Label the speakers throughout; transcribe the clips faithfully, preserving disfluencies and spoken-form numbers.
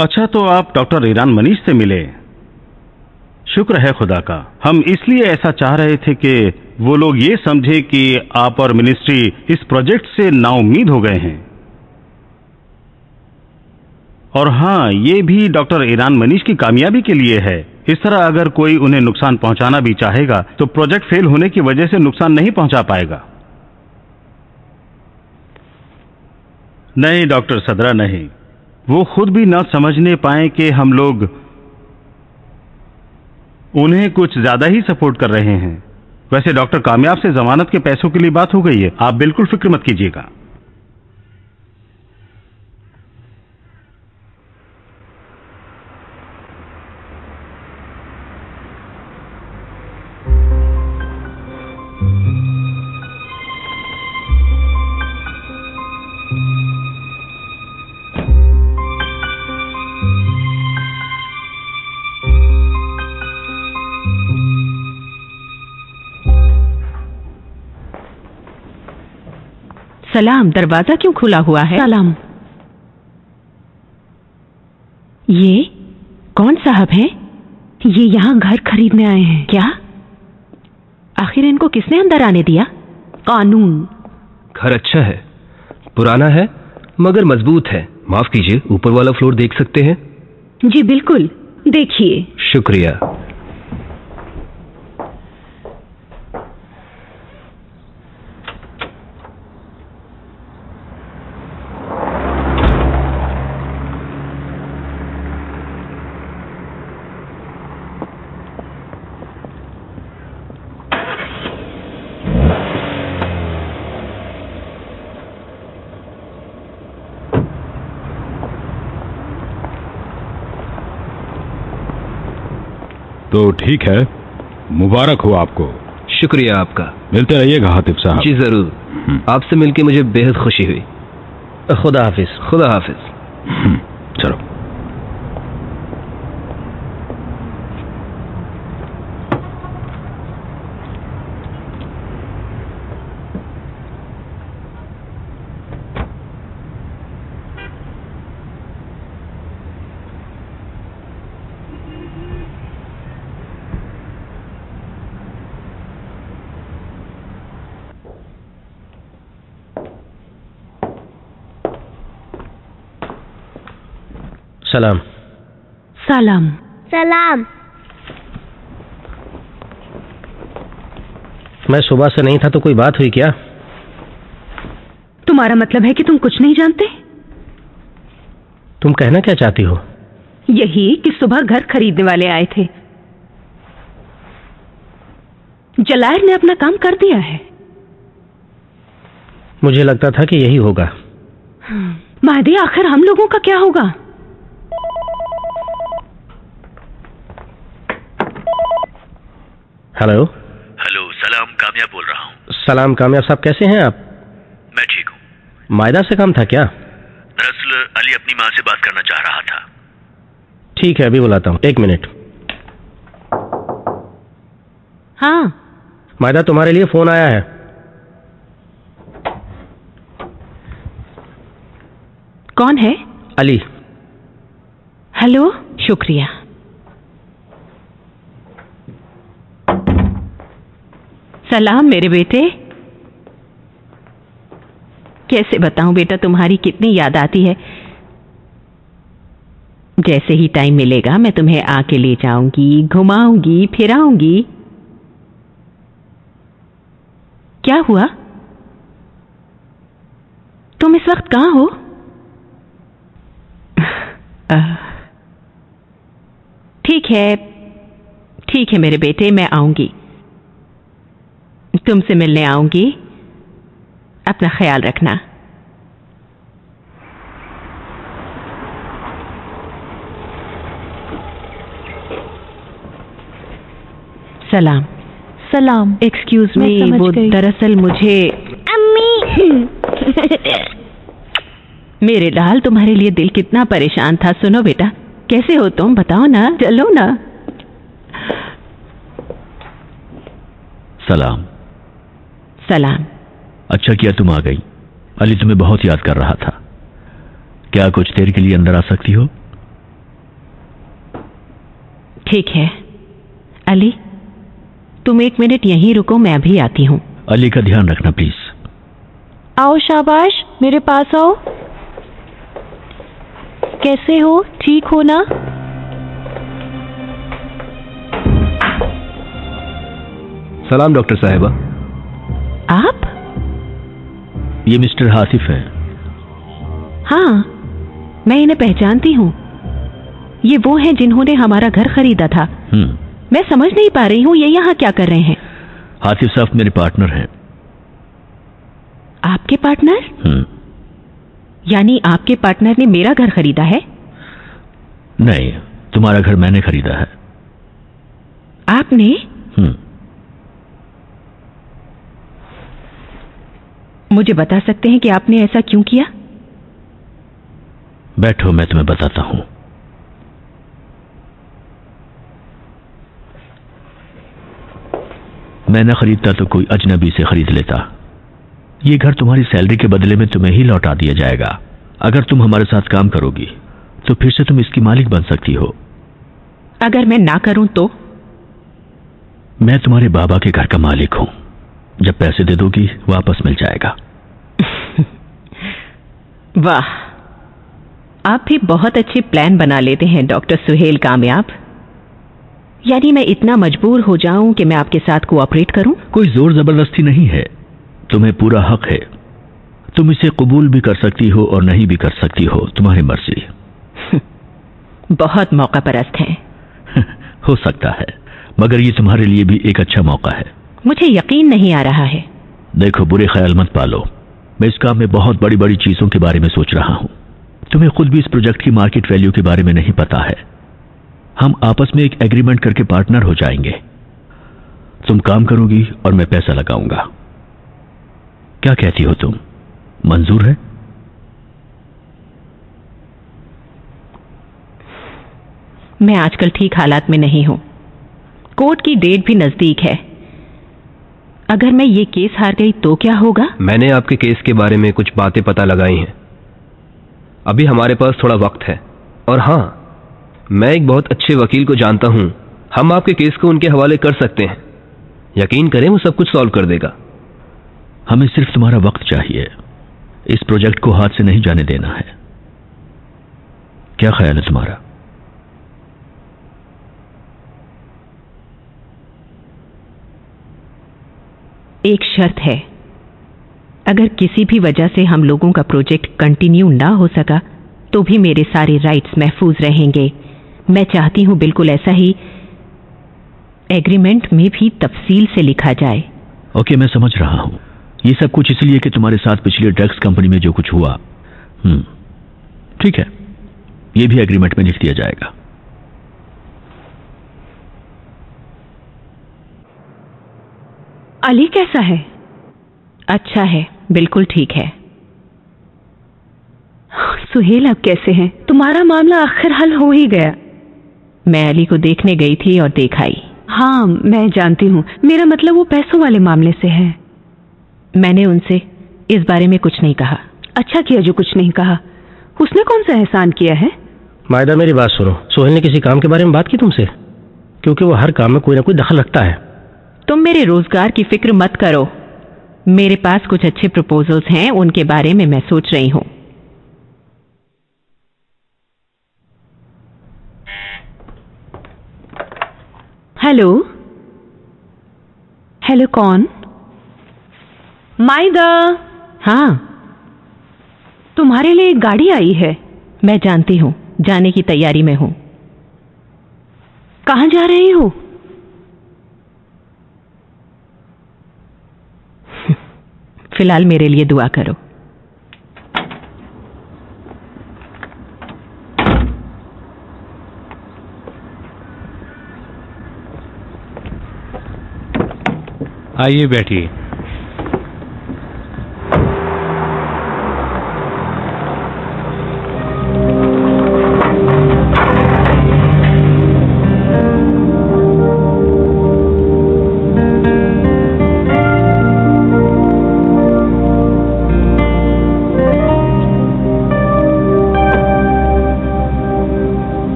Speaker 1: अच्छा, तो आप डॉक्टर ईरान मनीष से मिले। शुक्र है खुदा का। हम इसलिए ऐसा चाह रहे थे कि वो लोग ये समझे कि आप और मिनिस्ट्री इस प्रोजेक्ट से नाउम्मीद हो गए हैं। और हाँ, ये भी डॉक्टर ईरान मनीष की कामयाबी के लिए है। इस तरह अगर कोई उन्हें नुकसान पहुंचाना भी चाहेगा तो प्रोजेक्ट फेल होने की वजह से नुकसान नहीं पहुंचा पाएगा। नहीं डॉक्टर सदरा, नहीं। वो खुद भी न समझने पाए कि हम लोग उन्हें कुछ ज्यादा ही सपोर्ट कर रहे हैं। वैसे डॉक्टर कामयाब से जमानत के पैसों के लिए बात हो गई है, आप बिल्कुल फिक्र मत कीजिएगा।
Speaker 2: सलाम, दरवाजा क्यों खुला हुआ है? सलाम। ये कौन साहब हैं? ये यहाँ घर खरीदने आए हैं क्या? आखिर इनको किसने अंदर आने दिया? कानून।
Speaker 3: घर अच्छा है, पुराना है मगर मजबूत है। माफ कीजिए, ऊपर वाला फ्लोर देख सकते हैं?
Speaker 2: जी बिल्कुल, देखिए।
Speaker 3: शुक्रिया।
Speaker 4: तो ठीक है, मुबारक हो आपको।
Speaker 3: शुक्रिया आपका।
Speaker 4: मिलते रहिएगा हातिब साहब।
Speaker 3: जी जरूर, आपसे मिलके मुझे बेहद खुशी हुई। खुदा हाफिज। खुदा हाफिज।
Speaker 4: चलो।
Speaker 3: सलाम।
Speaker 2: सलाम।
Speaker 5: सलाम।
Speaker 3: मैं सुबह से नहीं था तो कोई बात हुई क्या?
Speaker 2: तुम्हारा मतलब है कि तुम कुछ नहीं जानते?
Speaker 3: तुम कहना क्या चाहती हो?
Speaker 2: यही कि सुबह घर खरीदने वाले आए थे। जलायर ने अपना काम कर दिया है।
Speaker 3: मुझे लगता था कि यही होगा।
Speaker 2: महदी, आखिर हम लोगों का क्या होगा?
Speaker 3: हेलो।
Speaker 6: हेलो, सलाम, कामयाब बोल रहा हूँ।
Speaker 3: सलाम कामयाब साहब, कैसे हैं आप?
Speaker 6: मैं ठीक हूँ।
Speaker 3: मायदा से काम था क्या?
Speaker 6: दरअसल अली अपनी माँ से बात करना चाह रहा था।
Speaker 3: ठीक है, अभी बुलाता हूँ, एक मिनट।
Speaker 2: हाँ
Speaker 3: मायदा, तुम्हारे लिए फोन आया है।
Speaker 2: कौन है?
Speaker 3: अली।
Speaker 2: हेलो, शुक्रिया। सलाम मेरे बेटे। कैसे बताऊं बेटा, तुम्हारी कितनी याद आती है। जैसे ही टाइम मिलेगा मैं तुम्हें आके ले जाऊंगी, घुमाऊंगी, फिराऊंगी। क्या हुआ? तुम इस वक्त कहां हो? ठीक है, ठीक है मेरे बेटे, मैं आऊंगी, तुमसे मिलने आऊंगी। अपना ख्याल रखना। सलाम।
Speaker 5: सलाम।
Speaker 2: एक्सक्यूज मी, वो दरअसल मुझे
Speaker 5: अम्मी
Speaker 2: मेरे लाल, तुम्हारे लिए दिल कितना परेशान था। सुनो बेटा, कैसे हो तुम? बताओ ना, चलो ना।
Speaker 6: सलाम।
Speaker 2: सलाम।
Speaker 6: अच्छा किया तुम आ गई। अली तुम्हें बहुत याद कर रहा था। क्या कुछ देर के लिए अंदर आ सकती हो?
Speaker 2: ठीक है अली, तुम एक मिनट यहीं रुको, मैं अभी आती हूँ।
Speaker 6: अली का ध्यान रखना प्लीज।
Speaker 2: आओ शाबाश, मेरे पास आओ। कैसे हो, ठीक हो ना?
Speaker 3: सलाम डॉक्टर साहिबा।
Speaker 2: आप?
Speaker 6: ये मिस्टर हासिफ है।
Speaker 2: हाँ, मैं इन्हें पहचानती हूँ। ये वो हैं जिन्होंने हमारा घर खरीदा था।
Speaker 6: हम्म
Speaker 2: मैं समझ नहीं पा रही हूँ ये यहाँ क्या कर रहे हैं।
Speaker 6: हासिफ साहब मेरे पार्टनर हैं।
Speaker 2: आपके पार्टनर?
Speaker 6: हम्म
Speaker 2: यानी आपके पार्टनर ने मेरा घर खरीदा है?
Speaker 6: नहीं, तुम्हारा घर मैंने खरीदा है।
Speaker 2: आपने?
Speaker 6: हम्म
Speaker 2: मुझे बता सकते हैं कि आपने ऐसा क्यों किया?
Speaker 6: बैठो, मैं तुम्हें बताता हूं। मैं न खरीदता तो कोई अजनबी से खरीद लेता। ये घर तुम्हारी सैलरी के बदले में तुम्हें ही लौटा दिया जाएगा। अगर तुम हमारे साथ काम करोगी तो फिर से तुम इसकी मालिक बन सकती हो।
Speaker 2: अगर मैं ना करूं तो?
Speaker 6: मैं तुम्हारे बाबा के घर का मालिक हूं। जब पैसे दे दोगी वापस मिल जाएगा।
Speaker 2: वाह, आप भी बहुत अच्छे प्लान बना लेते हैं डॉक्टर सुहेल कामयाब। यानी मैं इतना मजबूर हो जाऊं कि मैं आपके साथ कोऑपरेट करूं?
Speaker 6: कोई जोर जबरदस्ती नहीं है, तुम्हें पूरा हक है। तुम इसे कबूल भी कर सकती हो और नहीं भी कर सकती हो, तुम्हारी मर्जी।
Speaker 2: बहुत मौका परस्त हैं।
Speaker 6: हो सकता है, मगर ये तुम्हारे लिए भी एक अच्छा मौका है।
Speaker 2: मुझे यकीन नहीं आ रहा है।
Speaker 6: देखो, बुरे ख्याल मत पालो। मैं इस काम में बहुत बड़ी बड़ी चीजों के बारे में सोच रहा हूं। तुम्हें खुद भी इस प्रोजेक्ट की मार्केट वैल्यू के बारे में नहीं पता है। हम आपस में एक एग्रीमेंट करके पार्टनर हो जाएंगे। तुम काम करोगी और मैं पैसा लगाऊंगा। क्या कहती हो तुम, मंजूर है?
Speaker 2: मैं आजकल ठीक हालात में नहीं हूं। कोर्ट की डेट भी नजदीक है। अगर मैं ये केस हार गई तो क्या होगा?
Speaker 3: मैंने आपके केस के बारे में कुछ बातें पता लगाई हैं। अभी हमारे पास थोड़ा वक्त है। और हां, मैं एक बहुत अच्छे वकील को जानता हूं। हम आपके केस को उनके हवाले कर सकते हैं। यकीन करें, वो सब कुछ सॉल्व कर देगा।
Speaker 6: हमें सिर्फ तुम्हारा वक्त चाहिए। इस प्रोजेक्ट को हाथ से नहीं जाने देना है। क्या ख्याल है तुम्हारा?
Speaker 2: एक शर्त है। अगर किसी भी वजह से हम लोगों का प्रोजेक्ट कंटिन्यू ना हो सका तो भी मेरे सारे राइट्स महफूज रहेंगे। मैं चाहती हूं बिल्कुल ऐसा ही एग्रीमेंट में भी तफसील से लिखा जाए।
Speaker 6: ओके, मैं समझ रहा हूं। ये सब कुछ इसलिए कि तुम्हारे साथ पिछले ड्रग्स कंपनी में जो कुछ हुआ। हम्म ठीक है, ये भी एग्रीमेंट में लिख दिया जाएगा।
Speaker 2: अली कैसा है? अच्छा है, बिल्कुल ठीक है। सुहेल अब कैसे हैं? तुम्हारा मामला आखिर हल हो ही गया। मैं अली को देखने गई थी और देख आई। हाँ, मैं जानती हूँ। मेरा मतलब वो पैसों वाले मामले से है। मैंने उनसे इस बारे में कुछ नहीं कहा। अच्छा किया जो कुछ नहीं कहा। उसने कौन सा एहसान किया है?
Speaker 7: मायदा, मेरी बात सुनो। सोहेल ने किसी काम के बारे में बात की तुमसे? क्योंकि वो हर काम में कोई ना कोई दखल रखता है।
Speaker 2: तुम मेरे रोजगार की फिक्र मत करो। मेरे पास कुछ अच्छे प्रपोजल्स हैं, उनके बारे में मैं सोच रही हूं। हेलो हेलो, कौन? माइदा। हाँ, तुम्हारे लिए एक गाड़ी आई है। मैं जानती हूं, जाने की तैयारी में हूं। कहां जा रही हो? फिलहाल मेरे लिए दुआ करो।
Speaker 4: आइए बैठिए।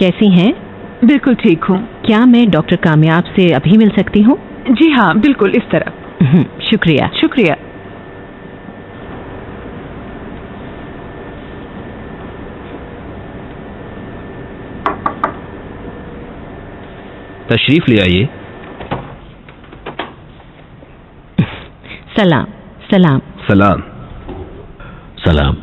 Speaker 2: कैसी हैं?
Speaker 8: बिल्कुल ठीक हूँ।
Speaker 2: क्या मैं डॉक्टर कामयाब से अभी मिल सकती हूँ?
Speaker 8: जी हाँ, बिल्कुल, इस तरफ।
Speaker 2: शुक्रिया।
Speaker 8: शुक्रिया।
Speaker 3: तशरीफ ले आइए।
Speaker 2: सलाम। सलाम।
Speaker 3: सलाम।
Speaker 6: सलाम।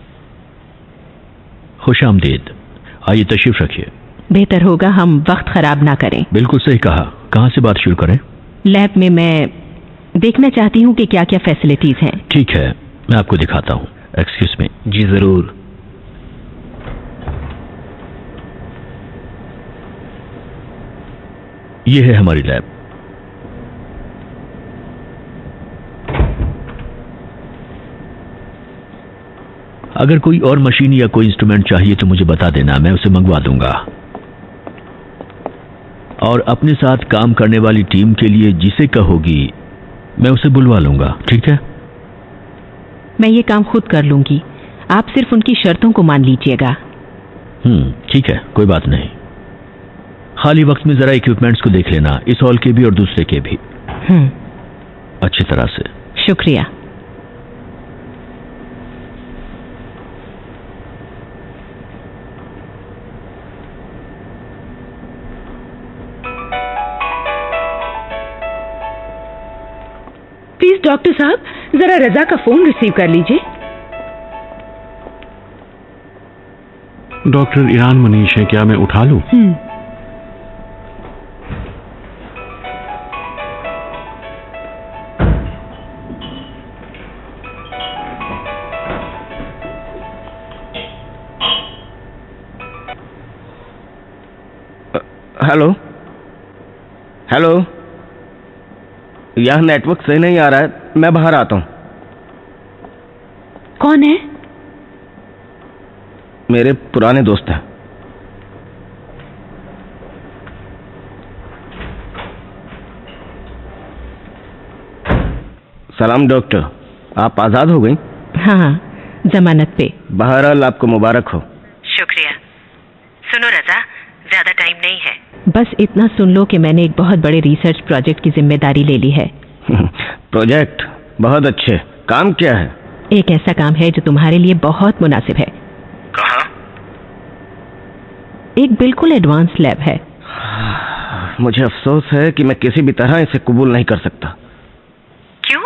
Speaker 6: खुश आमदीद। आइए तशरीफ रखिए।
Speaker 2: बेहतर होगा हम वक्त खराब ना करें।
Speaker 6: बिल्कुल सही कहा। कहाँ से बात शुरू करें?
Speaker 2: लैब में मैं देखना चाहती हूँ कि क्या क्या फैसिलिटीज हैं।
Speaker 6: ठीक है, मैं आपको दिखाता हूँ। Excuse me.
Speaker 3: जी जरूर।
Speaker 6: ये है हमारी लैब। अगर कोई और मशीन या कोई इंस्ट्रूमेंट चाहिए तो मुझे बता देना, मैं उसे मंगवा दूंगा। और अपने साथ काम करने वाली टीम के लिए जिसे कहोगी मैं उसे बुलवा लूंगा, ठीक है?
Speaker 2: मैं ये काम खुद कर लूंगी, आप सिर्फ उनकी शर्तों को मान लीजिएगा।
Speaker 6: हम्म, ठीक है, कोई बात नहीं। खाली वक्त में जरा इक्विपमेंट्स को देख लेना, इस हॉल के भी और दूसरे के भी।
Speaker 2: हम्म,
Speaker 6: अच्छी तरह से।
Speaker 2: शुक्रिया।
Speaker 8: प्लीज डॉक्टर साहब, जरा रजा का फोन रिसीव कर लीजिए।
Speaker 1: डॉक्टर ईरान मनीष है, क्या मैं उठा लूं?
Speaker 8: हम्म।
Speaker 9: हेलो हेलो, यह नेटवर्क सही नहीं आ रहा है, मैं बाहर आता हूं।
Speaker 8: कौन है?
Speaker 9: मेरे पुराने दोस्त हैं। सलाम डॉक्टर, आप आजाद हो गई?
Speaker 2: हाँ, जमानत पे।
Speaker 9: बहरहाल आपको मुबारक हो।
Speaker 2: शुक्रिया। सुनो रजा, ज्यादा टाइम नहीं है, बस इतना सुन लो कि मैंने एक बहुत बड़े रिसर्च प्रोजेक्ट की जिम्मेदारी ले ली है।
Speaker 9: प्रोजेक्ट? बहुत अच्छे। काम क्या है?
Speaker 2: एक ऐसा काम है जो तुम्हारे लिए बहुत मुनासिब है।
Speaker 9: कहाँ?
Speaker 2: एक बिल्कुल एडवांस लैब है।
Speaker 9: मुझे अफसोस है कि मैं किसी भी तरह इसे कबूल नहीं कर सकता।
Speaker 2: क्यों?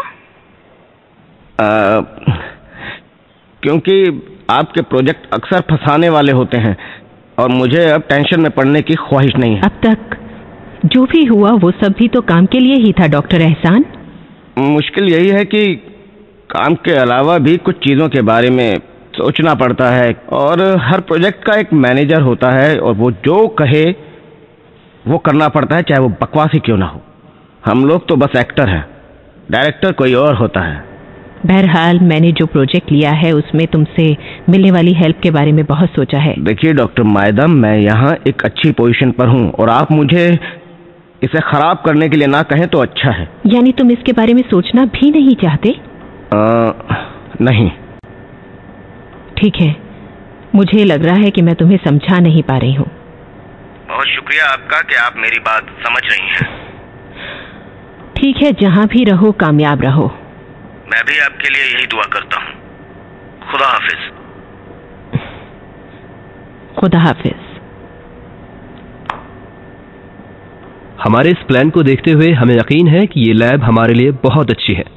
Speaker 9: आ, क्योंकि आपके प्रोजेक्ट अक्सर फंसाने वाले होते हैं और मुझे अब टेंशन में पड़ने की ख्वाहिश नहीं है।
Speaker 2: अब तक जो भी हुआ वो सब भी तो काम के लिए ही था डॉक्टर एहसान।
Speaker 9: मुश्किल यही है कि काम के अलावा भी कुछ चीजों के बारे में सोचना पड़ता है और हर प्रोजेक्ट का एक मैनेजर होता है और वो जो कहे वो करना पड़ता है, चाहे वो बकवास ही क्यों ना हो। हम लोग तो बस एक्टर हैं, डायरेक्टर कोई और होता है।
Speaker 2: बहरहाल मैंने जो प्रोजेक्ट लिया है उसमें तुमसे मिलने वाली हेल्प के बारे में बहुत सोचा है।
Speaker 9: देखिए डॉक्टर मायदम, मैं यहाँ एक अच्छी पोजीशन पर हूँ और आप मुझे इसे खराब करने के लिए ना कहें तो अच्छा है।
Speaker 2: यानी तुम इसके बारे में सोचना भी नहीं चाहते?
Speaker 9: आ, नहीं।
Speaker 2: ठीक है, मुझे लग रहा है कि मैं तुम्हें समझा नहीं पा रही हूँ।
Speaker 9: बहुत शुक्रिया आपका कि आप मेरी बात समझ रही हैं।
Speaker 2: ठीक है, जहाँ भी रहो कामयाब रहो।
Speaker 9: मैं भी आपके लिए यही दुआ करता हूँ। खुदा हाफिज।
Speaker 2: खुदा हाफिज।
Speaker 3: हमारे इस प्लान को देखते हुए हमें यकीन है कि ये लैब हमारे लिए बहुत अच्छी है।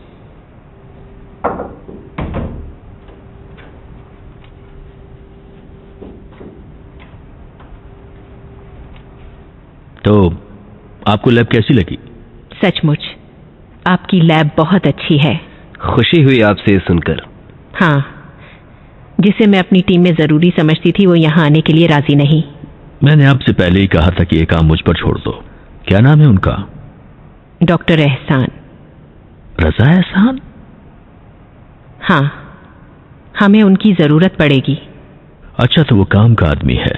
Speaker 6: तो आपको लैब कैसी लगी?
Speaker 2: सचमुच आपकी लैब बहुत अच्छी है।
Speaker 3: खुशी हुई आपसे सुनकर।
Speaker 2: हाँ, जिसे मैं अपनी टीम में जरूरी समझती थी वो यहाँ आने के लिए राजी नहीं।
Speaker 6: मैंने आपसे पहले ही कहा था कि ये काम मुझ पर छोड़ दो। क्या नाम है उनका?
Speaker 2: डॉक्टर एहसान।
Speaker 6: रजा एहसान?
Speaker 2: हाँ, हमें उनकी जरूरत पड़ेगी।
Speaker 6: अच्छा, तो वो काम का आदमी है।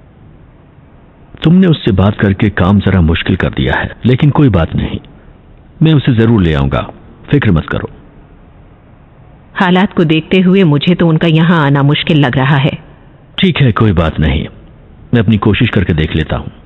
Speaker 6: तुमने उससे बात करके काम जरा मुश्किल कर दिया है, लेकिन कोई बात नहीं, मैं उसे जरूर ले आऊंगा, फिक्र मत करो।
Speaker 2: हालात को देखते हुए मुझे तो उनका यहाँ आना मुश्किल लग रहा है।
Speaker 6: ठीक है, कोई बात नहीं, मैं अपनी कोशिश करके देख लेता हूं।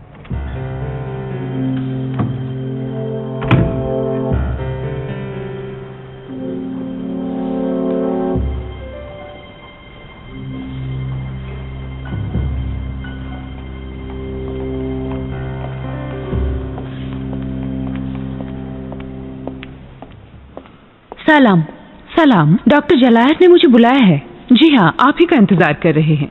Speaker 2: सलाम। सलाम। डॉक्टर जलायर ने मुझे बुलाया है। जी हाँ, आप ही का इंतजार कर रहे हैं।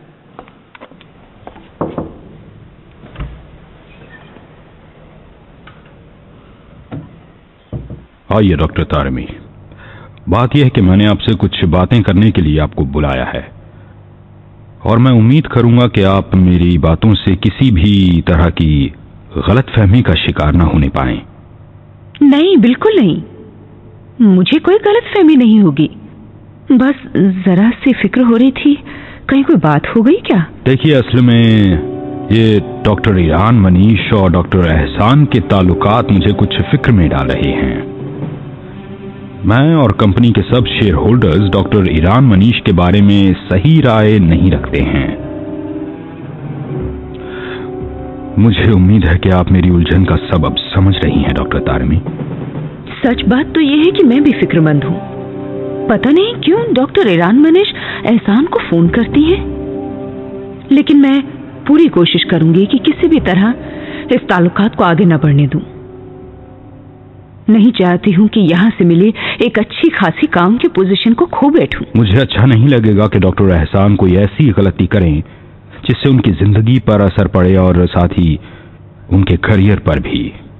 Speaker 10: आइए डॉक्टर तारमी, बात यह है कि मैंने आपसे कुछ बातें करने के लिए आपको बुलाया है और मैं उम्मीद करूंगा कि आप मेरी बातों से किसी भी तरह की गलतफहमी का शिकार न होने पाएं।
Speaker 2: नहीं, बिल्कुल नहीं, मुझे कोई गलतफहमी नहीं होगी। बस जरा सी फिक्र हो रही थी, कहीं कोई बात हो गई क्या?
Speaker 10: देखिए, असल में ये डॉक्टर ईरान मनीष और डॉक्टर एहसान के ताल्लुकात मुझे कुछ फिक्र में डाल रहे हैं। मैं और कंपनी के सब shareholders doctor Iran Manish के बारे में सही राय नहीं रखते हैं। मुझे उम्मीद है कि आप मेरी उलझन का सबब समझ रही हैं डॉक्टर तारमी।
Speaker 2: सच बात तो यह है कि मैं भी फिक्रमंद हूँ। पता नहीं क्यों डॉक्टर ईरान मनीष एहसान को फोन करती हैं, लेकिन मैं पूरी कोशिश करूंगी कि किसी भी तरह इस ताल्लुकात को आगे न बढ़ने दूं। नहीं चाहती हूं कि यहां से मिली एक अच्छी खासी काम की पोजीशन को खो बैठूं।
Speaker 10: मुझे अच्छा नहीं लगेगा कि डॉक्टर एहसान कोई ऐसी गलती करें जिससे उनकी जिंदगी पर असर पड़े और साथ ही उनके करियर पर भी।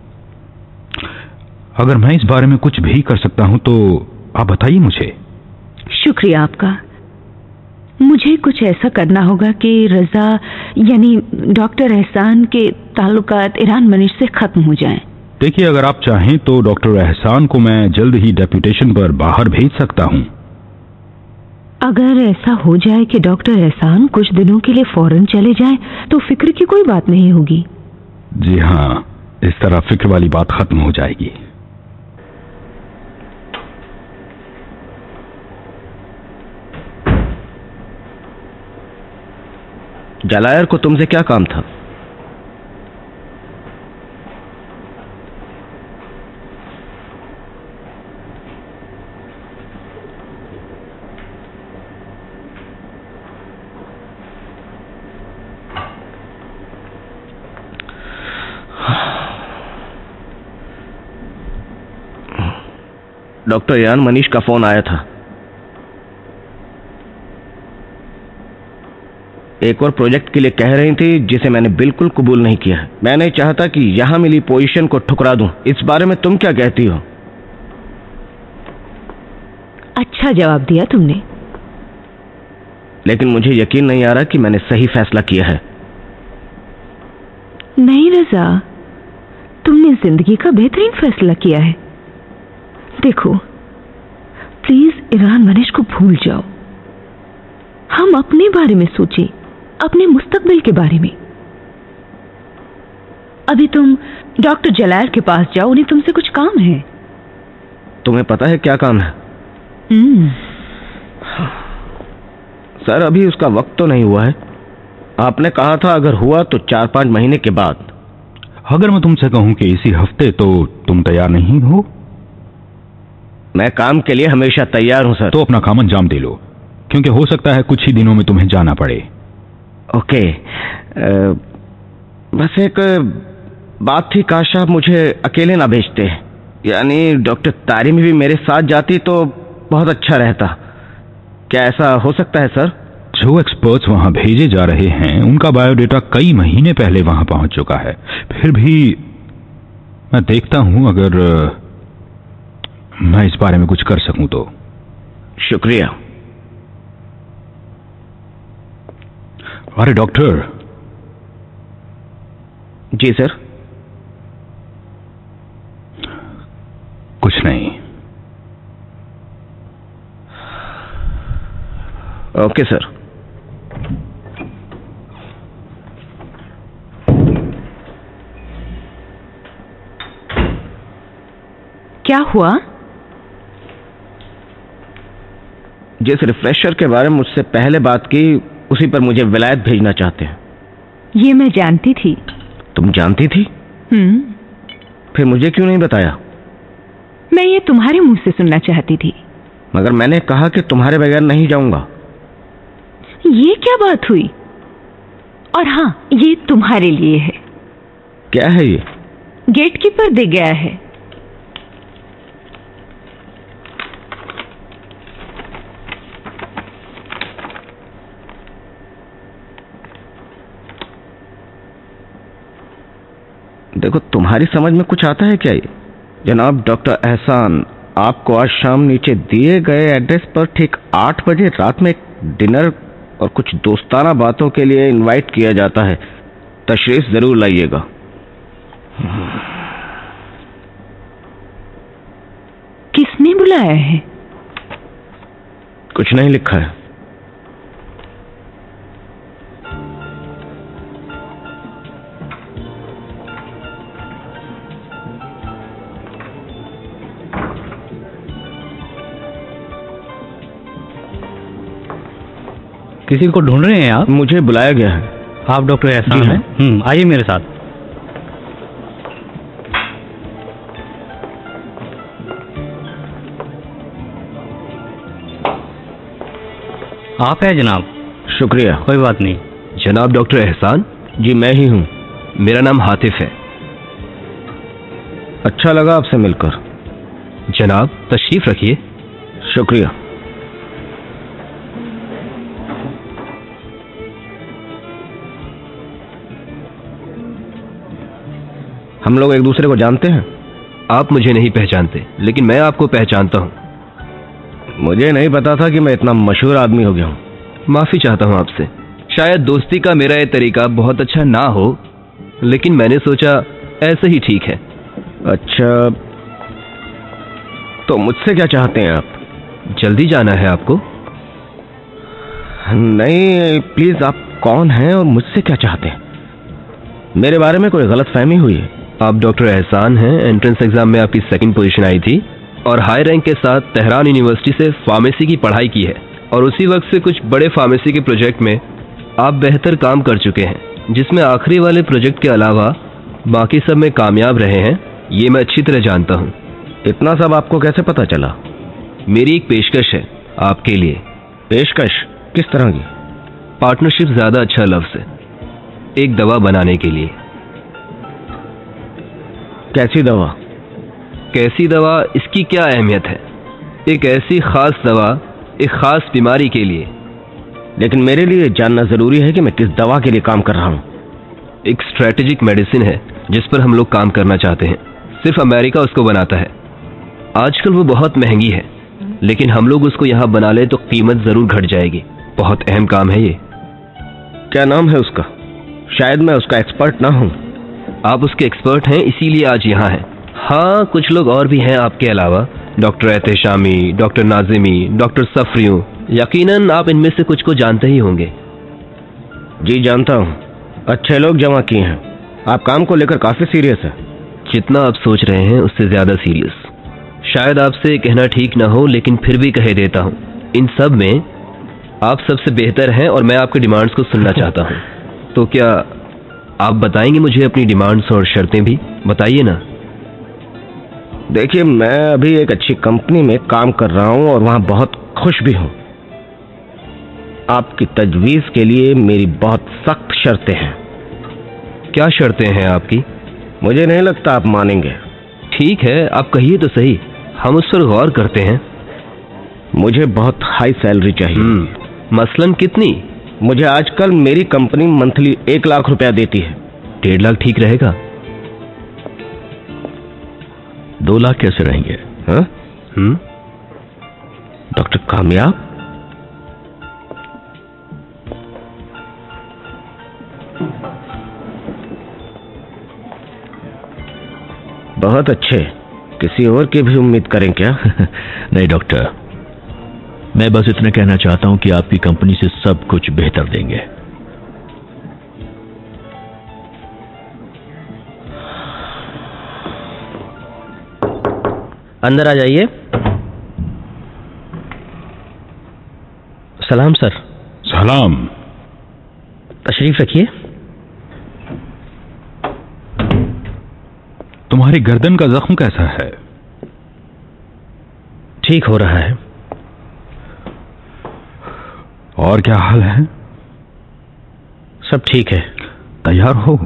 Speaker 10: अगर मैं इस बारे में कुछ भी कर सकता हूं तो आप बताइए मुझे।
Speaker 2: शुक्रिया आपका। मुझे कुछ ऐसा करना होगा कि रजा यानी डॉक्टर एहसान के ताल्लुकात ईरान मनीष से खत्म हो जाएं।
Speaker 10: देखिए, अगर आप चाहें तो डॉक्टर एहसान को मैं जल्द ही डेप्यूटेशन पर बाहर भेज सकता हूं।
Speaker 2: अगर ऐसा हो जाए कि डॉक्टर एहसान कुछ दिनों के लिए फौरन चले जाएं, तो फिक्र की कोई बात नहीं होगी।
Speaker 10: जी हाँ, इस तरह फिक्र वाली बात खत्म हो जाएगी।
Speaker 9: जलायर को तुमसे क्या काम था? डॉक्टर ईरान मनीष का फोन आया था। एक और प्रोजेक्ट के लिए कह रही थी जिसे मैंने बिल्कुल कबूल नहीं किया। मैं नहीं चाहता कि यहां मिली पोजीशन को ठुकरा दूं। इस बारे में तुम क्या कहती हो?
Speaker 2: अच्छा जवाब दिया तुमने,
Speaker 9: लेकिन मुझे यकीन नहीं आ रहा कि मैंने सही फैसला किया है।
Speaker 2: नहीं रजा, तुमने जिंदगी का बेहतरीन फैसला किया है। देखो, प्लीज ईरान मनीष को भूल जाओ। हम अपने बारे में सोचें, अपने मुस्तकबिल के बारे में। अभी तुम डॉक्टर जलायर के पास जाओ, उन्हें तुमसे कुछ काम है।
Speaker 9: तुम्हें पता है क्या काम है?
Speaker 2: हम्म
Speaker 9: सर, अभी उसका वक्त तो नहीं हुआ है। आपने कहा था अगर हुआ तो चार पांच महीने के बाद।
Speaker 10: अगर मैं तुमसे कहूं कि इसी हफ्ते, तो तुम तैयार नहीं हो?
Speaker 9: मैं काम के लिए हमेशा तैयार हूं सर।
Speaker 10: तो अपना काम अंजाम दे लो, क्योंकि हो सकता है कुछ ही दिनों में तुम्हें जाना पड़े।
Speaker 9: ओके, आ, बस एक बात थी, काश आप मुझे अकेले ना भेजते। यानी डॉक्टर तारिमी भी मेरे साथ जाती तो बहुत अच्छा रहता। क्या ऐसा हो सकता है सर?
Speaker 10: जो एक्सपर्ट्स वहां भेजे जा रहे हैं उनका बायोडेटा कई महीने पहले वहां पहुंच चुका है। फिर भी मैं देखता हूं अगर मैं इस बारे में कुछ कर सकूं तो।
Speaker 9: शुक्रिया।
Speaker 10: अरे डॉक्टर।
Speaker 9: जी सर।
Speaker 10: कुछ नहीं।
Speaker 9: Okay sir.
Speaker 2: क्या हुआ?
Speaker 9: जिस रिफ्रेशर के बारे में मुझसे पहले बात की, उसी पर मुझे विलायत भेजना चाहते हैं।
Speaker 2: ये मैं जानती थी।
Speaker 9: तुम जानती थी?
Speaker 2: हम्म।
Speaker 9: फिर मुझे क्यों नहीं बताया?
Speaker 2: मैं ये तुम्हारे मुंह से सुनना चाहती थी।
Speaker 9: मगर मैंने कहा कि तुम्हारे बगैर नहीं जाऊंगा।
Speaker 2: ये क्या बात हुई? और हाँ, ये तुम्हारे लिए है।
Speaker 9: क्या है ये?
Speaker 2: गेटकीपर दे गया है।
Speaker 9: देखो, तुम्हारी समझ में कुछ आता है क्या ये? जनाब डॉक्टर एहसान, आपको आज शाम नीचे दिए गए एड्रेस पर ठीक आठ बजे रात में डिनर और कुछ दोस्ताना बातों के लिए इनवाइट किया जाता है। तशरीफ जरूर लाइएगा।
Speaker 2: किसने बुलाया है?
Speaker 9: कुछ नहीं लिखा है।
Speaker 4: किसी को ढूंढ रहे हैं आप?
Speaker 9: मुझे बुलाया गया है।
Speaker 4: आप डॉक्टर एहसान हैं? हम्म, आइए मेरे साथ। आप हैं जनाब?
Speaker 9: शुक्रिया।
Speaker 4: कोई बात नहीं।
Speaker 3: जनाब डॉक्टर एहसान?
Speaker 9: जी मैं ही हूँ।
Speaker 3: मेरा नाम हातिफ है।
Speaker 9: अच्छा लगा आपसे मिलकर।
Speaker 3: जनाब तशरीफ रखिए।
Speaker 9: शुक्रिया। हम लोग एक दूसरे को जानते हैं?
Speaker 3: आप मुझे नहीं पहचानते, लेकिन मैं आपको पहचानता हूं।
Speaker 9: मुझे नहीं पता था कि मैं इतना मशहूर आदमी हो गया हूं।
Speaker 3: माफी चाहता हूं आपसे। शायद दोस्ती का मेरा ये तरीका बहुत अच्छा ना हो, लेकिन मैंने सोचा ऐसे ही ठीक है।
Speaker 9: अच्छा, तो मुझसे क्या चाहते हैं आप?
Speaker 3: जल्दी जाना है आपको?
Speaker 9: नहीं, प्लीज, आप कौन हैं और मुझसे क्या चाहते हैं? मेरे बारे में कोई गलतफहमी हुई है।
Speaker 3: आप डॉक्टर एहसान हैं। एंट्रेंस एग्जाम में आपकी सेकंड पोजीशन आई थी और हाई रैंक के साथ तेहरान यूनिवर्सिटी से फार्मेसी की पढ़ाई की है, और उसी वक्त से कुछ बड़े फार्मेसी के प्रोजेक्ट में आप बेहतर काम कर चुके हैं, जिसमें आखिरी वाले प्रोजेक्ट के अलावा बाकी सब में कामयाब रहे हैं। ये मैं अच्छी तरह जानता हूँ।
Speaker 9: इतना सब आपको कैसे पता चला?
Speaker 3: मेरी एक पेशकश है आपके लिए।
Speaker 9: पेशकश? किस तरह की?
Speaker 3: पार्टनरशिप ज्यादा अच्छा लफ्ज है। एक दवा बनाने के लिए।
Speaker 9: कैसी दवा?
Speaker 3: कैसी दवा, इसकी क्या अहमियत है? एक ऐसी खास दवा एक खास बीमारी के लिए।
Speaker 9: लेकिन मेरे लिए जानना जरूरी है कि मैं किस दवा के लिए काम कर रहा हूं।
Speaker 3: एक स्ट्रेटेजिक मेडिसिन है जिस पर हम लोग काम करना चाहते हैं। सिर्फ अमेरिका उसको बनाता है। आजकल वो बहुत महंगी है, लेकिन हम लोग उसको यहाँ बना ले तो कीमत जरूर घट जाएगी। बहुत अहम काम है ये।
Speaker 9: क्या नाम है उसका? शायद मैं उसका एक्सपर्ट ना हूं।
Speaker 3: आप उसके एक्सपर्ट हैं, इसीलिए आज यहाँ हैं। हाँ, कुछ लोग और भी हैं आपके अलावा। Doctor Ehteshami, doctor Nazimi, doctor सफरियों। यकीनन आप इनमें से कुछ को जानते ही होंगे।
Speaker 9: जी जानता हूँ। अच्छे लोग जमा किए हैं। आप काम को लेकर काफी सीरियस है।
Speaker 3: जितना आप सोच रहे हैं उससे ज्यादा सीरियस। शायद आपसे कहना ठीक ना हो, लेकिन फिर भी कह देता हूँ, इन सब में आप सबसे बेहतर हैं और मैं आपके डिमांड्स को सुनना चाहता हूँ। तो क्या आप बताएंगे मुझे अपनी डिमांड्स और शर्तें भी? बताइए ना।
Speaker 9: देखिए, मैं अभी एक अच्छी कंपनी में काम कर रहा हूं और वहां बहुत खुश भी हूं। आपकी तजवीज के लिए मेरी बहुत सख्त शर्तें हैं।
Speaker 3: क्या शर्तें हैं आपकी?
Speaker 9: मुझे नहीं लगता आप मानेंगे।
Speaker 3: ठीक है, आप कहिए तो सही, हम उस पर गौर करते हैं।
Speaker 9: मुझे बहुत हाई सैलरी चाहिए।
Speaker 3: मसलन कितनी?
Speaker 9: मुझे आजकल मेरी कंपनी मंथली एक लाख रुपया देती है।
Speaker 3: डेढ़ लाख ठीक रहेगा?
Speaker 6: दो लाख कैसे रहेंगे?
Speaker 9: हाँ?
Speaker 3: हम्म
Speaker 9: डॉक्टर कामयाब, बहुत अच्छे। किसी और की भी उम्मीद करें क्या?
Speaker 6: नहीं डॉक्टर, मैं बस इतना कहना चाहता हूं कि आपकी कंपनी से सब कुछ बेहतर देंगे।
Speaker 7: अंदर आ जाइए। सलाम सर।
Speaker 10: सलाम।
Speaker 7: तशरीफ रखिए।
Speaker 10: तुम्हारी गर्दन का जख्म कैसा है?
Speaker 7: ठीक हो रहा है।
Speaker 10: और क्या हाल है?
Speaker 7: सब ठीक है।
Speaker 10: तैयार हो?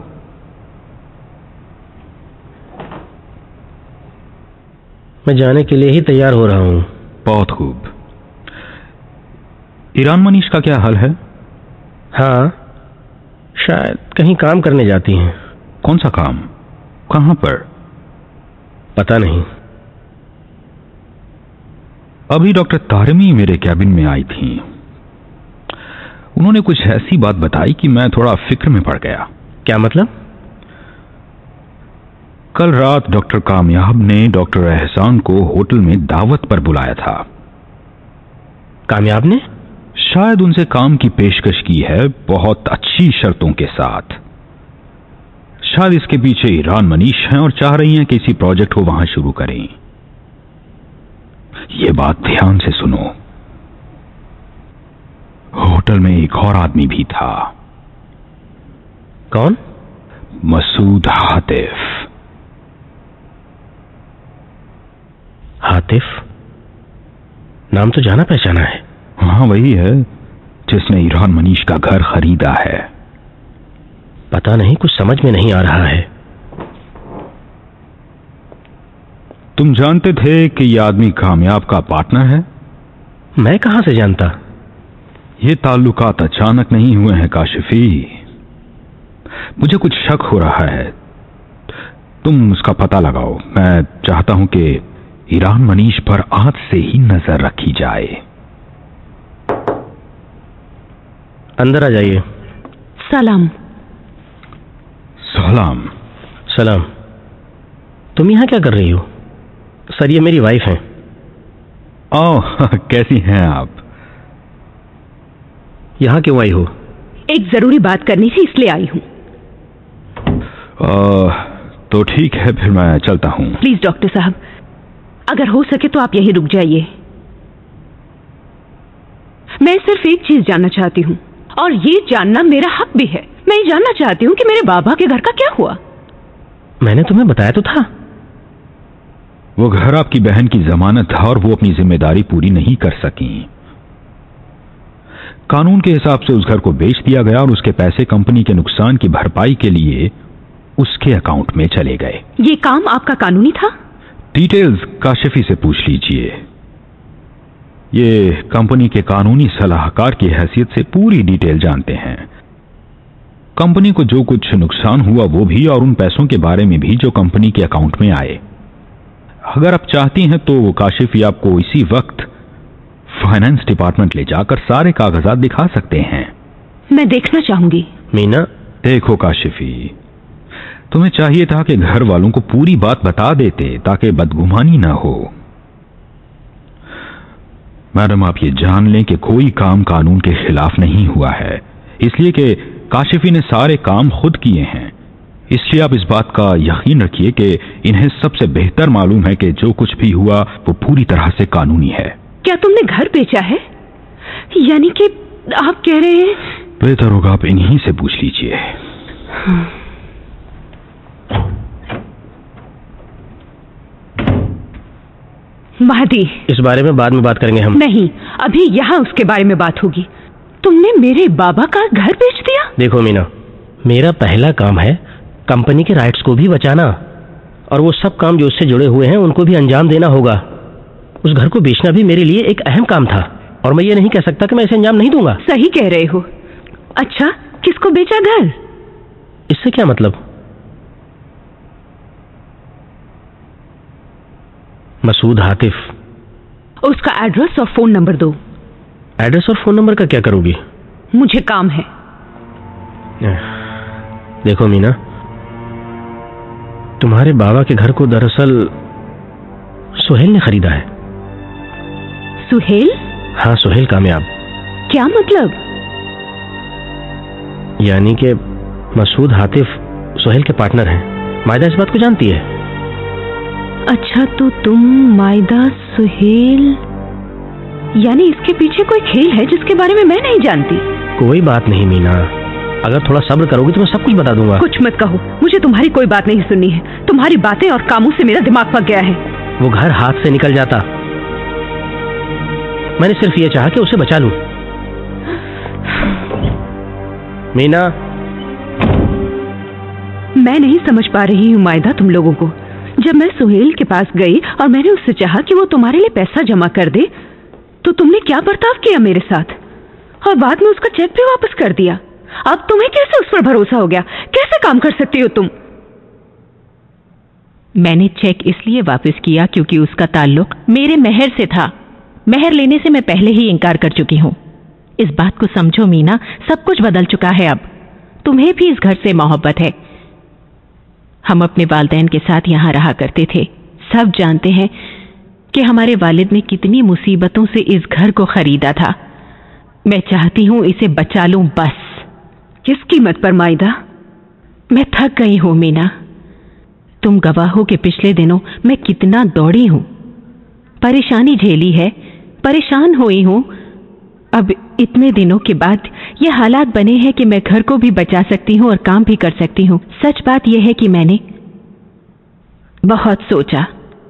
Speaker 7: मैं जाने के लिए ही तैयार हो रहा हूं।
Speaker 10: बहुत खूब। ईरान मनीष का क्या हाल है?
Speaker 7: हाँ, शायद कहीं काम करने जाती हैं।
Speaker 10: कौन सा काम? कहां पर?
Speaker 7: पता नहीं।
Speaker 10: अभी डॉक्टर तारमी मेरे कैबिन में आई थी। उन्होंने कुछ ऐसी बात बताई कि मैं थोड़ा फिक्र में पड़ गया।
Speaker 7: क्या मतलब?
Speaker 10: कल रात डॉक्टर कामयाब ने डॉक्टर एहसान को होटल में दावत पर बुलाया था।
Speaker 7: कामयाब ने?
Speaker 10: शायद उनसे काम की पेशकश की है, बहुत अच्छी शर्तों के साथ। शायद इसके पीछे ईरान मनीष हैं और चाह रही हैं कि इसी प्रोजेक्ट को वहां शुरू करें। ये बात ध्यान से सुनो। होटल में एक और आदमी भी था।
Speaker 7: कौन?
Speaker 10: मसूद हातिफ।
Speaker 7: हातिफ? नाम तो जाना पहचाना है।
Speaker 10: हाँ, वही है जिसने ईरान मनीष का घर खरीदा है।
Speaker 7: पता नहीं, कुछ समझ में नहीं आ रहा है।
Speaker 10: तुम जानते थे कि यह आदमी कामयाब का पार्टनर है?
Speaker 7: मैं कहां से जानता?
Speaker 10: ये ताल्लुकात अचानक नहीं हुए हैं काशिफी। मुझे कुछ शक हो रहा है। तुम उसका पता लगाओ। मैं चाहता हूं कि ईरान मनीष पर आज से ही नजर रखी जाए।
Speaker 7: अंदर आ जाइए।
Speaker 2: सलाम।
Speaker 10: सलाम।
Speaker 7: सलाम। तुम यहां क्या कर रही हो? सर, ये मेरी वाइफ है।
Speaker 10: ओह, कैसी हैं आप?
Speaker 7: यहां क्यों आई हो?
Speaker 2: एक जरूरी बात करनी थी, इसलिए आई हूं।
Speaker 10: तो ठीक है, फिर मैं चलता हूं।
Speaker 2: प्लीज डॉक्टर साहब, अगर हो सके तो आप यहीं रुक जाइए। मैं सिर्फ एक चीज जानना चाहती हूं, और ये जानना मेरा हक भी है। मैं ये जानना चाहती हूं कि मेरे बाबा के घर का क्या हुआ।
Speaker 7: मैंने तुम्हें बताया तो था।
Speaker 10: वो घर आपकी बहन की जमानत था और वो अपनी जिम्मेदारी पूरी नहीं कर सकी। कानून के हिसाब से उस घर को बेच दिया गया और उसके पैसे कंपनी के नुकसान की भरपाई के लिए उसके अकाउंट में चले गए।
Speaker 2: ये काम आपका कानूनी था?
Speaker 10: डिटेल्स काशिफी से पूछ लीजिए। ये कंपनी के कानूनी सलाहकार की हैसियत से पूरी डिटेल जानते हैं। कंपनी को जो कुछ नुकसान हुआ वो भी, और उन पैसों के बारे में भी जो कंपनी के अकाउंट में आए। अगर आप चाहती हैं तो काशिफी आपको इसी वक्त फाइनेंस डिपार्टमेंट ले जाकर सारे कागजात दिखा सकते हैं।
Speaker 2: मैं देखना चाहूंगी।
Speaker 7: मीना,
Speaker 10: देखो काशिफी, तुम्हें चाहिए था कि घर वालों को पूरी बात बता देते ताकि बदगुमानी ना हो। मैडम, आप ये जान लें कि कोई काम कानून के खिलाफ नहीं हुआ है, इसलिए कि काशिफी ने सारे काम खुद किए हैं। इसलिए आप इस बात का यकीन रखिए कि इन्हें सबसे बेहतर मालूम है कि जो कुछ भी हुआ वो पूरी तरह से कानूनी है।
Speaker 2: क्या तुमने घर बेचा है? यानी कि आप कह रहे हैं?
Speaker 10: बेहतर होगा आप इन्हीं से पूछ लीजिए।
Speaker 2: हाँ। महदी,
Speaker 7: इस बारे में बाद में बात करेंगे हम।
Speaker 2: नहीं, अभी यहाँ उसके बारे में बात होगी। तुमने मेरे बाबा का घर बेच दिया?
Speaker 7: देखो मीना, मेरा पहला काम है कंपनी के राइट्स को भी बचाना, और वो सब काम जो उससे जुड़े हुए हैं उनको भी अंजाम देना होगा। उस घर को बेचना भी मेरे लिए एक अहम काम था, और मैं ये नहीं कह सकता कि मैं इसे अंजाम नहीं दूंगा।
Speaker 2: सही कह रहे हो। अच्छा, किसको बेचा घर?
Speaker 7: इससे क्या मतलब? मसूद हातिफ।
Speaker 2: उसका एड्रेस और फोन नंबर दो।
Speaker 7: एड्रेस और फोन नंबर का क्या करोगी?
Speaker 2: मुझे काम है।
Speaker 7: देखो मीना, तुम्हारे बाबा के घर को दरअसल सुहेल ने खरीदा है।
Speaker 2: सुहेल?
Speaker 7: हाँ, सुहेल कामयाब।
Speaker 2: क्या मतलब?
Speaker 7: यानी कि मसूद हातिफ सुहेल के पार्टनर हैं। मायदा इस बात को जानती है।
Speaker 2: अच्छा, तो तुम मायदा सुहेल, यानी इसके पीछे कोई खेल है जिसके बारे में मैं नहीं जानती।
Speaker 7: कोई बात नहीं मीना, अगर थोड़ा सब्र करोगी तो मैं सब कुछ बता दूंगा।
Speaker 2: कुछ मत कहो, मुझे तुम्हारी कोई बात नहीं सुननी है। तुम्हारी बातें और कामों से मेरा दिमाग पक गया है।
Speaker 7: वो घर हाथ से निकल जाता, मैंने सिर्फ ये चाहा कि उसे बचा लूं। मीना,
Speaker 2: मैं नहीं समझ पा रही हूँ मायदा तुम लोगों को। जब मैं सुहेल के पास गई और मैंने उससे चाहा कि वो तुम्हारे लिए पैसा जमा कर दे, तो तुमने क्या बर्ताव किया मेरे साथ, और बाद में उसका चेक भी वापस कर दिया। अब तुम्हें कैसे उस पर भरोसा हो गया? कैसे काम कर सकती हो तुम? मैंने चेक इसलिए वापस किया क्योंकि उसका ताल्लुक मेरे मेहर से था। मेहर लेने से मैं पहले ही इनकार कर चुकी हूं। इस बात को समझो मीना, सब कुछ बदल चुका है। अब तुम्हें भी इस घर से मोहब्बत है। हम अपने वालिदैन के साथ यहां रहा करते थे। सब जानते हैं कि हमारे वालिद ने कितनी मुसीबतों से इस घर को खरीदा था। मैं चाहती हूं इसे बचा लूं बस। किस कीमत पर मायदा? मैं थक गई हूं मीना। तुम गवाह हो कि पिछले दिनों मैं कितना दौड़ी हूं, परेशानी झेली है, परेशान हुई हूं। अब इतने दिनों के बाद ये हालात बने हैं कि मैं घर को भी बचा सकती हूं और काम भी कर सकती हूं। सच बात यह है कि मैंने बहुत सोचा,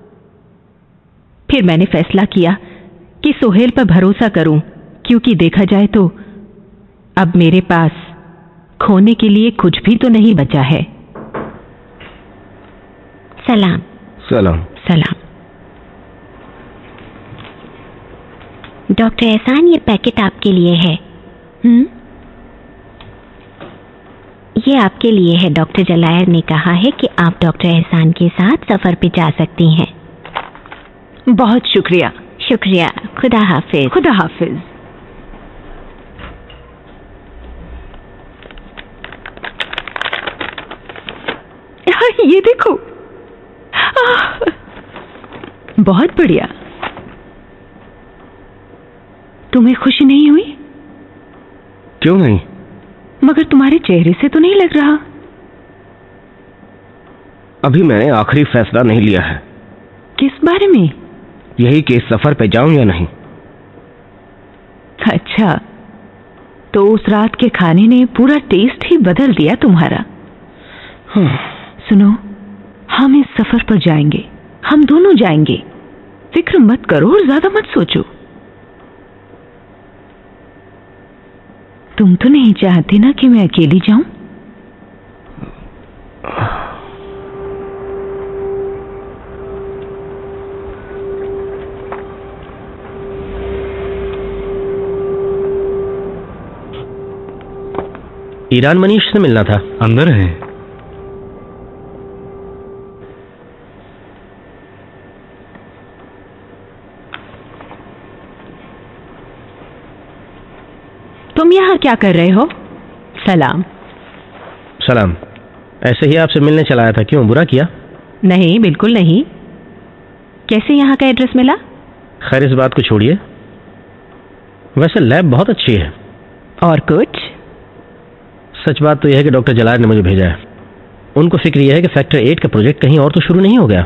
Speaker 2: फिर मैंने फैसला किया कि सुहेल पर भरोसा करूं, क्योंकि देखा जाए तो अब मेरे पास खोने के लिए कुछ भी तो नहीं बचा है।
Speaker 5: सलाम।
Speaker 9: सलाम।
Speaker 2: सलाम।
Speaker 5: डॉक्टर एहसान, ये पैकेट आपके लिए है।
Speaker 2: हम्म,
Speaker 5: ये आपके लिए है। डॉक्टर जलायर ने कहा है कि आप डॉक्टर एहसान के साथ सफर पे जा सकती हैं।
Speaker 2: बहुत शुक्रिया।
Speaker 5: शुक्रिया। खुदा हाफिज।
Speaker 2: खुदा हाफिज। ये देखो, बहुत बढ़िया। तुम्हें खुशी नहीं हुई?
Speaker 9: क्यों नहीं?
Speaker 2: मगर तुम्हारे चेहरे से तो नहीं लग रहा।
Speaker 9: अभी मैंने आखिरी फैसला नहीं लिया है।
Speaker 2: किस बारे में?
Speaker 9: यही कि इस सफर पे जाऊं या नहीं।
Speaker 2: अच्छा, तो उस रात के खाने ने पूरा टेस्ट ही बदल दिया तुम्हारा। सुनो, हम इस सफर पर जाएंगे, हम दोनों जाएंगे। फिक्र मत करो और ज्यादा मत सोचो। तुम तो नहीं चाहती ना कि मैं अकेली जाऊं?
Speaker 7: ईरान मनीष से मिलना था।
Speaker 4: अंदर है।
Speaker 2: तुम यहाँ क्या कर रहे हो? सलाम।
Speaker 7: सलाम। ऐसे ही आपसे मिलने चला आया था। क्यों, बुरा किया?
Speaker 2: नहीं, बिल्कुल नहीं। कैसे यहाँ का एड्रेस मिला?
Speaker 7: खैर, इस बात को छोड़िए। वैसे लैब बहुत अच्छी है।
Speaker 2: और कुछ?
Speaker 7: सच बात तो यह है कि डॉक्टर जलायर ने मुझे भेजा है। उनको फिक्र यह है कि फैक्टर एट का प्रोजेक्ट कहीं और तो शुरू नहीं हो गया।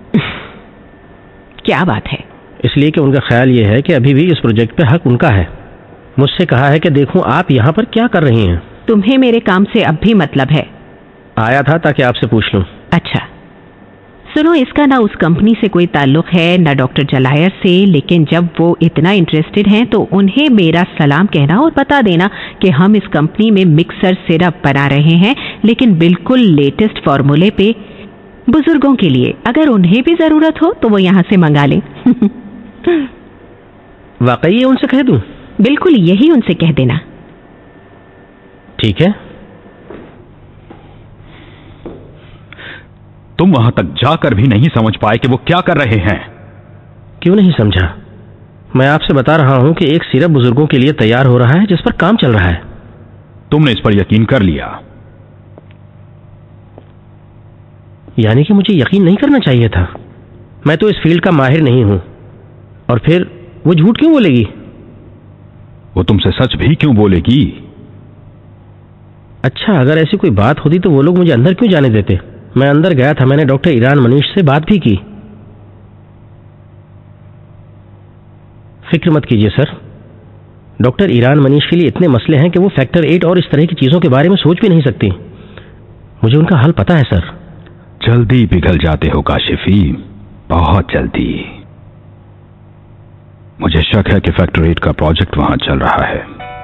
Speaker 2: क्या बात है?
Speaker 7: इसलिए कि उनका ख्याल यह है कि अभी भी इस प्रोजेक्ट पे हक उनका है। मुझसे कहा है कि देखूं आप यहाँ पर क्या कर रही हैं।
Speaker 2: तुम्हें मेरे काम से अब भी मतलब है?
Speaker 7: आया था ताकि आपसे पूछ लूं।
Speaker 2: अच्छा सुनो, इसका ना उस कंपनी से कोई ताल्लुक है ना डॉक्टर जलायर से, लेकिन जब वो इतना इंटरेस्टेड हैं तो उन्हें मेरा सलाम कहना और बता देना कि हम इस कंपनी में मिक्सर सिरप बना रहे हैं, लेकिन बिल्कुल लेटेस्ट फॉर्मूले पे, बुजुर्गों के लिए। अगर उन्हें भी जरूरत हो तो वो यहाँ से मंगा लें।
Speaker 7: वाकई ये उनसे कह दूं?
Speaker 2: बिल्कुल, यही उनसे कह देना।
Speaker 7: ठीक है।
Speaker 10: तुम वहां तक जाकर भी नहीं समझ पाए कि वो क्या कर रहे हैं?
Speaker 7: क्यों नहीं समझा? मैं आपसे बता रहा हूं कि एक सिरप बुजुर्गों के लिए तैयार हो रहा है जिस पर काम चल रहा है।
Speaker 10: तुमने इस पर यकीन कर लिया?
Speaker 7: यानी कि मुझे यकीन नहीं करना चाहिए था। मैं तो इस फील्ड का माहिर नहीं हूं। और फिर वो झूठ क्यों बोलेगी?
Speaker 10: वो तुमसे सच भी क्यों बोलेगी?
Speaker 7: अच्छा, अगर ऐसी कोई बात होती तो वो लोग मुझे अंदर क्यों जाने देते? मैं अंदर गया था, मैंने डॉक्टर ईरान मनीष से बात भी की। फिक्र मत कीजिए सर, डॉक्टर ईरान मनीष के लिए इतने मसले हैं कि वो फैक्टर एट और इस तरह की चीजों के बारे में सोच भी नहीं सकती। मुझे उनका हल पता है सर।
Speaker 10: जल्दी पिघल जाते हो काशिफी, बहुत जल्दी। मुझे शक है कि फैक्टर एट का प्रोजेक्ट वहां चल रहा है।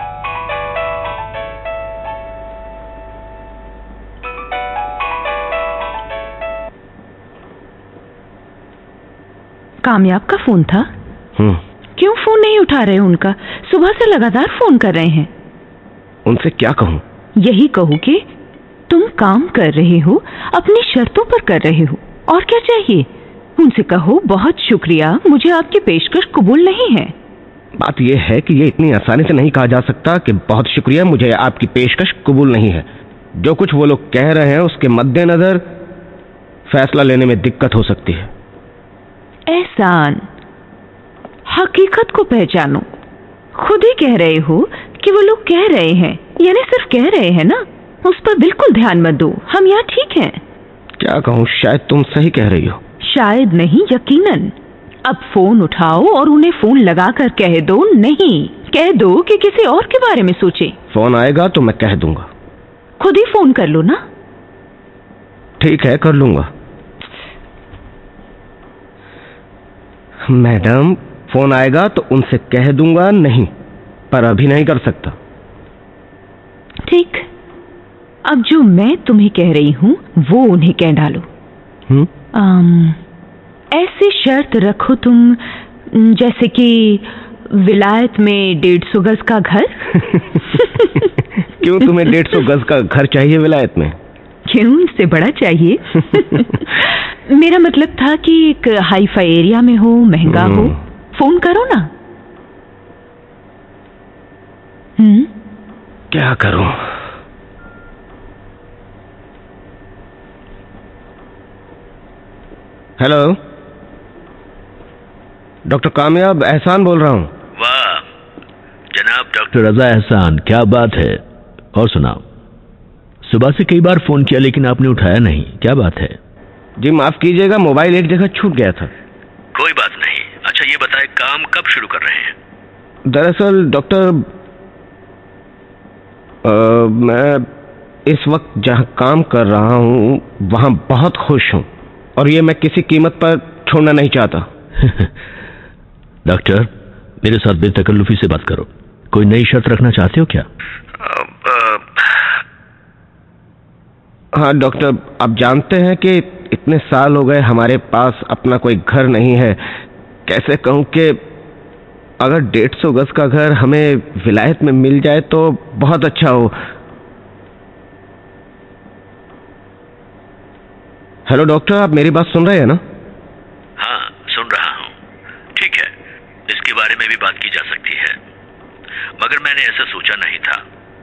Speaker 2: कामयाब का फोन था?
Speaker 9: हम्म।
Speaker 2: क्यों फोन नहीं उठा रहे उनका? सुबह से लगातार फोन कर रहे हैं।
Speaker 9: उनसे क्या कहूं?
Speaker 2: यही कहूं कि तुम काम कर रहे हो, अपनी शर्तों पर कर रहे हो, और क्या चाहिए? उनसे कहो बहुत शुक्रिया, मुझे आपकी पेशकश कबूल नहीं है।
Speaker 9: बात यह है कि ये इतनी आसानी से नहीं कहा जा सकता कि बहुत शुक्रिया, मुझे आपकी पेशकश कबूल नहीं है। जो कुछ वो लोग कह रहे हैं उसके मद्देनजर फैसला लेने में दिक्कत हो सकती है।
Speaker 2: एहसान, हकीकत को पहचानो। खुद ही कह रहे हो कि वो लोग कह रहे हैं, यानी सिर्फ कह रहे हैं ना, उस पर बिल्कुल ध्यान मत दो। हम यहाँ ठीक हैं।
Speaker 9: क्या कहूँ, शायद तुम सही कह रही हो।
Speaker 2: शायद नहीं, यकीनन। अब फोन उठाओ और उन्हें फोन लगाकर कह दो, नहीं कह दो कि किसी और के बारे में सोचे।
Speaker 9: फोन आएगा तो मैं कह दूंगा।
Speaker 2: खुद ही फोन कर लो ना।
Speaker 9: ठीक है, कर लूंगा। मैडम, फोन आएगा तो उनसे कह दूंगा नहीं, पर अभी नहीं कर सकता।
Speaker 2: ठीक, अब जो मैं तुम्हें कह रही हूं वो उन्हें कह डालो।
Speaker 9: हम्म?
Speaker 2: आम, ऐसी शर्त रखो तुम, जैसे कि विलायत में डेढ़ सौ गज का घर।
Speaker 9: क्यों, तुम्हें डेढ़ सौ गज का घर चाहिए विलायत में?
Speaker 2: क्यों, इससे बड़ा चाहिए। मेरा मतलब था कि एक हाई फाई एरिया में हो, महंगा हो। फोन करो ना। हम्म?
Speaker 9: क्या करूं? हेलो, डॉक्टर कामयाब एहसान बोल रहा हूं।
Speaker 6: वाह जनाब डॉक्टर रजा एहसान, क्या बात है। और सुनाओ, सुबह से कई बार फोन किया लेकिन आपने उठाया नहीं, क्या बात है?
Speaker 9: जी माफ कीजिएगा, मोबाइल एक जगह छूट गया था।
Speaker 6: कोई बात नहीं। अच्छा ये बताएं, काम कब शुरू कर रहे हैं?
Speaker 9: दरअसल डॉक्टर, मैं इस वक्त जहां काम कर रहा हूं वहां बहुत खुश हूं, और ये मैं किसी कीमत पर छोड़ना नहीं चाहता।
Speaker 6: डॉक्टर, मेरे साथ बेतकल्लुफी से बात करो। कोई नई शर्त रखना चाहते हो क्या?
Speaker 9: हाँ डॉक्टर, आप जानते हैं कि इतने साल हो गए हमारे पास अपना कोई घर नहीं है। कैसे कहूं कि अगर डेढ़ सौ गज का घर हमें विलायत में मिल जाए तो बहुत अच्छा हो। हेलो डॉक्टर, आप मेरी बात सुन रहे हैं ना?
Speaker 6: हाँ सुन रहा हूँ। ठीक है, इसके बारे में भी बात की जा सकती है, मगर मैंने ऐसा सोचा नहीं था।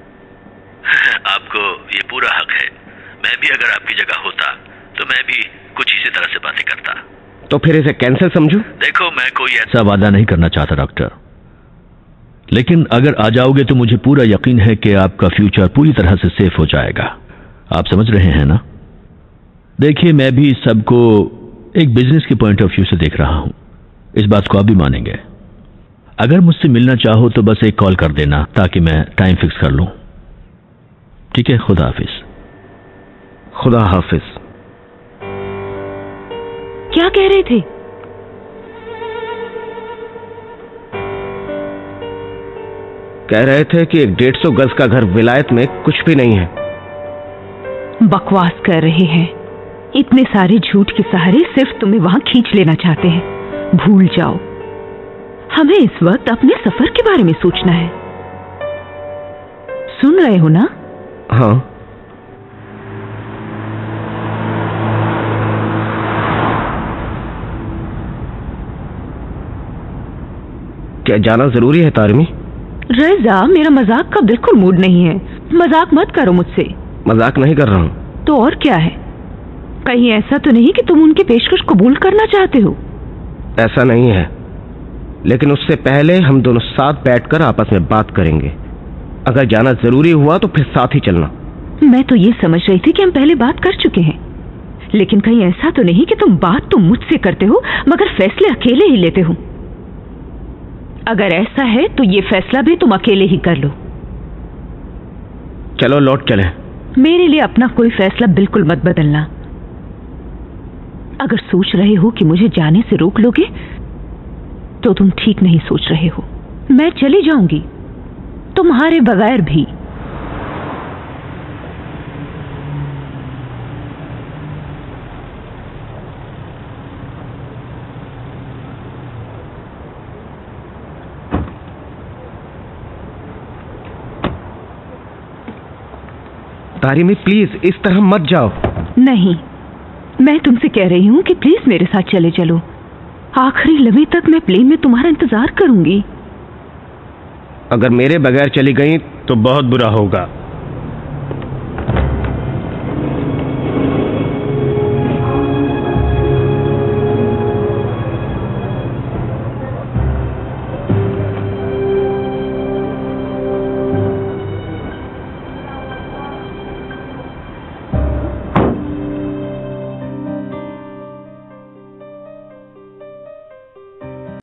Speaker 6: आपको ये पूरा हक है। मैं भी अगर आपकी जगह होता तो मैं भी कुछ इसी तरह से बातें करता।
Speaker 9: तो फिर इसे कैंसिल समझूं?
Speaker 6: देखो, मैं कोई ऐसा वादा नहीं करना चाहता डॉक्टर, लेकिन अगर आ जाओगे तो मुझे पूरा यकीन है कि आपका फ्यूचर पूरी तरह से सेफ हो जाएगा। आप समझ रहे हैं ना? देखिए, मैं भी सबको एक बिजनेस के पॉइंट ऑफ व्यू से देख रहा हूं। इस बात को आप भी मानेंगे। अगर मुझसे मिलना चाहो तो बस एक कॉल कर देना ताकि मैं टाइम फिक्स कर लूं। ठीक है, खुदा हाफिज।
Speaker 9: खुदा हाफिज।
Speaker 2: क्या कह रहे थे?
Speaker 9: कह रहे थे कि एक डेढ़ सौ गज का घर विलायत में कुछ भी नहीं है।
Speaker 2: बकवास कर रहे हैं। इतने सारे झूठ के सहारे सिर्फ तुम्हें वहां खींच लेना चाहते हैं। भूल जाओ, हमें इस वक्त अपने सफर के बारे में सोचना है। सुन रहे हो ना?
Speaker 9: हाँ। क्या जाना जरूरी है तारिमी?
Speaker 2: रजा, मेरा मजाक का बिल्कुल मूड नहीं है। मजाक मत करो मुझसे।
Speaker 9: मजाक नहीं कर रहा हूं।
Speaker 2: तो और क्या है? कहीं ऐसा तो नहीं कि तुम उनकी पेशकश कबूल करना चाहते हो?
Speaker 9: ऐसा नहीं है, लेकिन उससे पहले हम दोनों साथ बैठकर आपस में बात करेंगे। अगर जाना जरूरी हुआ तो फिर साथ ही चलना।
Speaker 2: मैं तो ये समझ रही थी कि हम पहले बात कर चुके हैं, लेकिन कहीं ऐसा तो नहीं कि तुम बात तो मुझसे करते हो मगर फैसले अकेले ही लेते हो।
Speaker 8: अगर ऐसा है तो ये फैसला भी तुम अकेले ही कर लो।
Speaker 9: चलो लौट चले।
Speaker 8: मेरे लिए अपना कोई फैसला बिल्कुल मत बदलना। अगर सोच रहे हो कि मुझे जाने से रोक लोगे तो तुम ठीक नहीं सोच रहे हो। मैं चली जाऊंगी, तुम्हारे बगैर भी।
Speaker 9: तारिमी प्लीज इस तरह मत जाओ।
Speaker 8: नहीं, मैं तुमसे कह रही हूं कि प्लीज मेरे साथ चले चलो। आखिरी लम्हे तक मैं प्लेन में तुम्हारा इंतजार करूंगी।
Speaker 9: अगर मेरे बगैर चली गई
Speaker 1: तो बहुत बुरा होगा।